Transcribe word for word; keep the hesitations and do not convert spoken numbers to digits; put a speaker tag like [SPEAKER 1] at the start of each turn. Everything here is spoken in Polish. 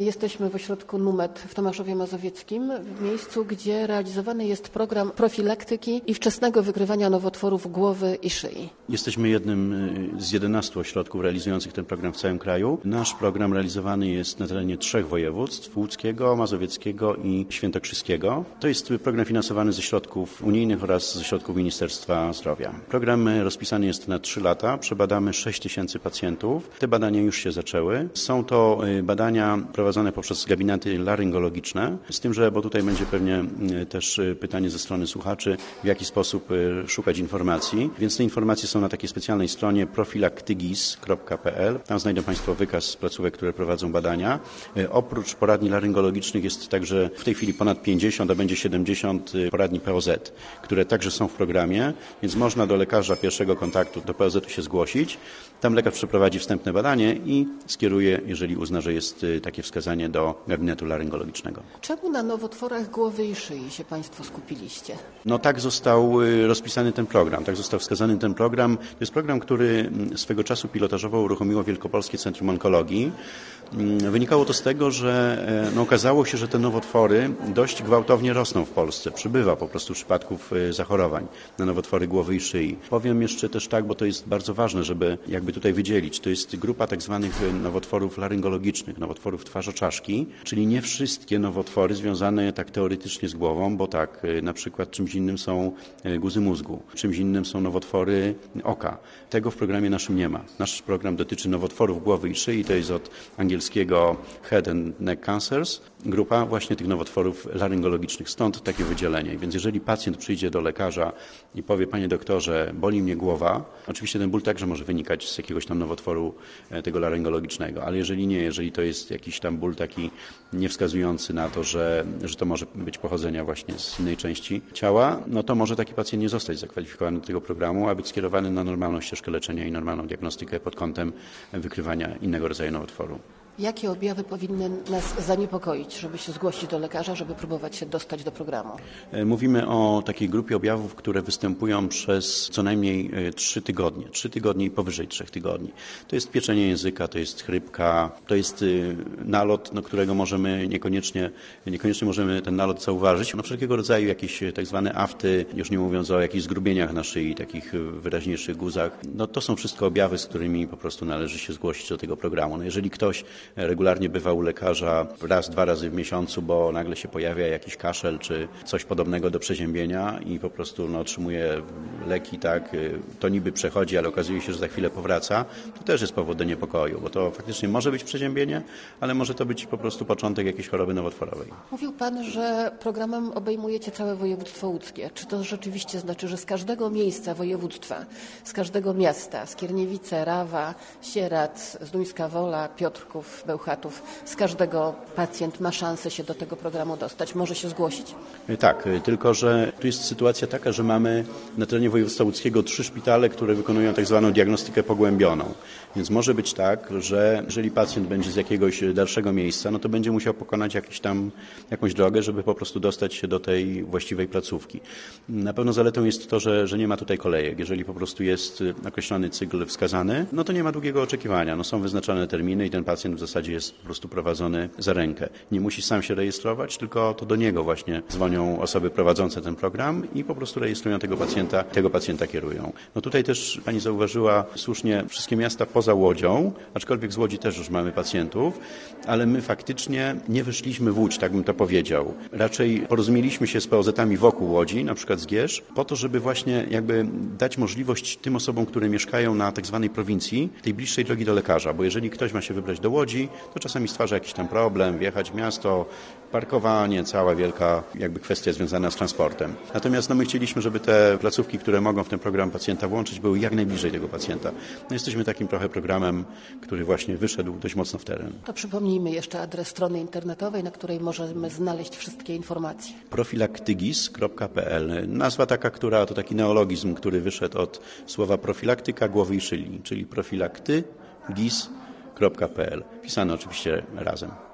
[SPEAKER 1] Jesteśmy w ośrodku Numet w Tomaszowie Mazowieckim, w miejscu, gdzie realizowany jest program profilaktyki i wczesnego wykrywania nowotworów głowy i szyi.
[SPEAKER 2] Jesteśmy jednym z jedenastu ośrodków realizujących ten program w całym kraju. Nasz program realizowany jest na terenie trzech województw: łódzkiego, mazowieckiego i świętokrzyskiego. To jest program finansowany ze środków unijnych oraz ze środków Ministerstwa Zdrowia. Program rozpisany jest na trzy lata. Przebadamy sześć tysięcy pacjentów. Te badania już się zaczęły. Są to badania prowadzone poprzez gabinety laryngologiczne, z tym, że, bo tutaj będzie pewnie też pytanie ze strony słuchaczy, w jaki sposób szukać informacji. Więc te informacje są na takiej specjalnej stronie profilaktygis kropka p l. Tam znajdą Państwo wykaz placówek, które prowadzą badania. Oprócz poradni laryngologicznych jest także w tej chwili ponad pięćdziesiąt, a będzie siedemdziesiąt poradni P O Z, które także są w programie, więc można do lekarza pierwszego kontaktu, do P O Z-u się zgłosić. Tam lekarz przeprowadzi wstępne badanie i skieruje, jeżeli uzna, że jest takie wskazanie, do gabinetu laryngologicznego.
[SPEAKER 1] Czemu na nowotworach głowy i szyi się Państwo skupiliście?
[SPEAKER 2] No tak został rozpisany ten program, tak został wskazany ten program. To jest program, który swego czasu pilotażowo uruchomiło Wielkopolskie Centrum Onkologii. Wynikało to z tego, że no, okazało się, że te nowotwory dość gwałtownie rosną w Polsce. Przybywa po prostu przypadków zachorowań na nowotwory głowy i szyi. Powiem jeszcze też tak, bo to jest bardzo ważne, żeby jakby tutaj wydzielić. To jest grupa tak zwanych nowotworów laryngologicznych, nowotworów twarzoczaszki, czyli nie wszystkie nowotwory związane tak teoretycznie z głową, bo tak, na przykład czymś innym są guzy mózgu, czymś innym są nowotwory oka. Tego w programie naszym nie ma. Nasz program dotyczy nowotworów głowy i szyi, to jest od angielskiego Head and Neck Cancers, grupa właśnie tych nowotworów laryngologicznych, stąd takie wydzielenie. Więc jeżeli pacjent przyjdzie do lekarza i powie: panie doktorze, boli mnie głowa, oczywiście ten ból także może wynikać z jakiegoś tam nowotworu tego laryngologicznego, ale jeżeli nie, jeżeli to jest jakiś tam ból taki niewskazujący na to, że, że to może być pochodzenia właśnie z innej części ciała, no to może taki pacjent nie zostać zakwalifikowany do tego programu, a być skierowany na normalną ścieżkę leczenia i normalną diagnostykę pod kątem wykrywania innego rodzaju nowotworu.
[SPEAKER 1] Jakie objawy powinny nas zaniepokoić, żeby się zgłosić do lekarza, żeby próbować się dostać do programu?
[SPEAKER 2] Mówimy o takiej grupie objawów, które występują przez co najmniej trzy tygodnie. trzy tygodnie i powyżej trzech tygodni. To jest pieczenie języka, to jest chrypka, to jest nalot, no, którego możemy niekoniecznie, niekoniecznie możemy ten nalot zauważyć. No, wszelkiego rodzaju jakieś tak zwane afty, już nie mówiąc o jakichś zgrubieniach na szyi, takich wyraźniejszych guzach. No, to są wszystko objawy, z którymi po prostu należy się zgłosić do tego programu. No, jeżeli ktoś regularnie bywa u lekarza raz, dwa razy w miesiącu, bo nagle się pojawia jakiś kaszel czy coś podobnego do przeziębienia i po prostu no, otrzymuje leki, tak, to niby przechodzi, ale okazuje się, że za chwilę powraca, to też jest powód do niepokoju, bo to faktycznie może być przeziębienie, ale może to być po prostu początek jakiejś choroby nowotworowej.
[SPEAKER 1] Mówił Pan, że programem obejmujecie całe województwo łódzkie. Czy to rzeczywiście znaczy, że z każdego miejsca województwa, z każdego miasta, Skierniewice, Rawa, Sieradz, Zduńska Wola, Piotrków, Bełchatów, z każdego pacjent ma szansę się do tego programu dostać, może się zgłosić?
[SPEAKER 2] Tak, tylko że tu jest sytuacja taka, że mamy na terenie województwa łódzkiego trzy szpitale, które wykonują tak zwaną diagnostykę pogłębioną. Więc może być tak, że jeżeli pacjent będzie z jakiegoś dalszego miejsca, no to będzie musiał pokonać jakiś tam, jakąś drogę, żeby po prostu dostać się do tej właściwej placówki. Na pewno zaletą jest to, że, że nie ma tutaj kolejek. Jeżeli po prostu jest określony cykl wskazany, no to nie ma długiego oczekiwania. No są wyznaczone terminy i ten pacjent w zasadzie jest po prostu prowadzony za rękę. Nie musi sam się rejestrować, tylko to do niego właśnie dzwonią osoby prowadzące ten program i po prostu rejestrują tego pacjenta, tego pacjenta kierują. No tutaj też pani zauważyła słusznie, wszystkie miasta poza Łodzią, aczkolwiek z Łodzi też już mamy pacjentów, ale my faktycznie nie wyszliśmy w Łódź, tak bym to powiedział. Raczej porozumieliśmy się z P O Z-ami wokół Łodzi, na przykład z Gierz, po to, żeby właśnie jakby dać możliwość tym osobom, które mieszkają na tak zwanej prowincji, tej bliższej drogi do lekarza, bo jeżeli ktoś ma się wybrać do Łodzi, to czasami stwarza jakiś tam problem, wjechać w miasto, parkowanie, cała wielka jakby kwestia związana z transportem. Natomiast no, my chcieliśmy, żeby te placówki, które mogą w ten program pacjenta włączyć, były jak najbliżej tego pacjenta. No, jesteśmy takim trochę programem, który właśnie wyszedł dość mocno w teren.
[SPEAKER 1] To przypomnijmy jeszcze adres strony internetowej, na której możemy znaleźć wszystkie informacje.
[SPEAKER 2] profilaktygis kropka p l. Nazwa taka, która to taki neologizm, który wyszedł od słowa profilaktyka głowy i szyi, czyli profilaktygis kropka p l. Pisane oczywiście razem.